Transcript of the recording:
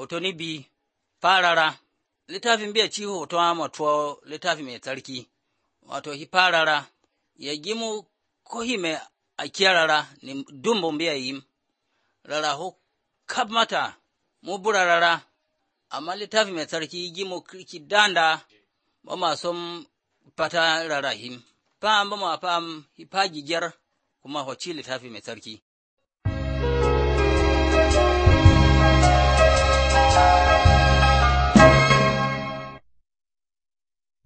hoto ni bi farara. Littafin bai ci hoto amatuwa littafi mai tsarki, wato hi farara, ya gimu ko hime a kiyarara ni dumbun biya yim, rara ho kab mata mu bura rara, amma littafi mai tsarki gimu kirki danda ba ma son fata rara him, fam ba ma fam hi fagigyar kuma hoci littafi mai tsarki.